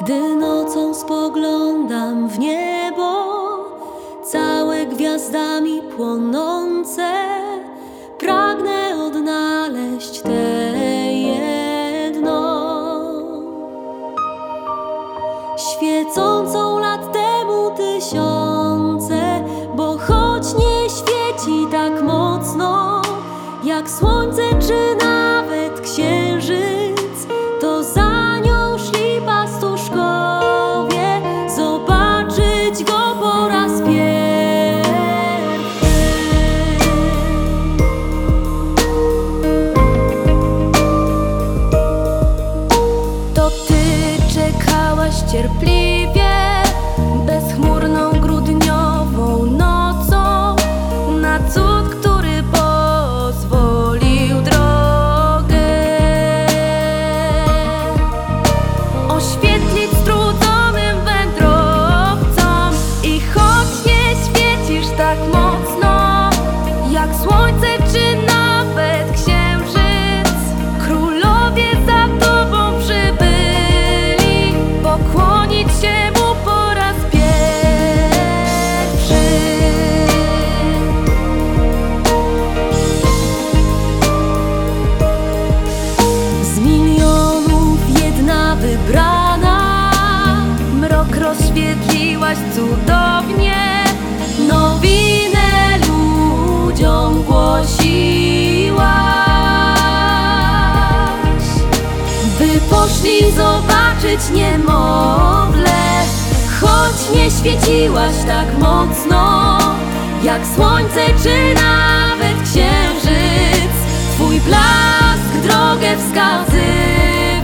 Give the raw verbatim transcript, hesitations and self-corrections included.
Gdy nocą spoglądam w niebo, całe gwiazdami płonące, pragnę odnaleźć tę jedną, świecącą lat temu tysiące, bo choć nie świeci tak mocno jak słońce czy nawet księżyc, to za nią szli pastuszkowie zobaczyć go po raz pierwszy. To ty czekałaś cierpliwie bezchmurną grudniową nocą na cud, który pozwolił drogę oświetlić strudzonym wędrowcom. I choć nie świecisz tak mocno jak słońce czy nawet księżyc, królowie za tobą przybyli pokłonić się mu po raz pierwszy. Z milionów jedna wybrana, mrok rozświetliłaś cudownie, nowinę ludziom głosiłaś, by poszli zobaczyć niemowlę. Choć nie świeciłaś tak mocno jak słońce czy nawet księżyc, twój blask drogę wskazywał.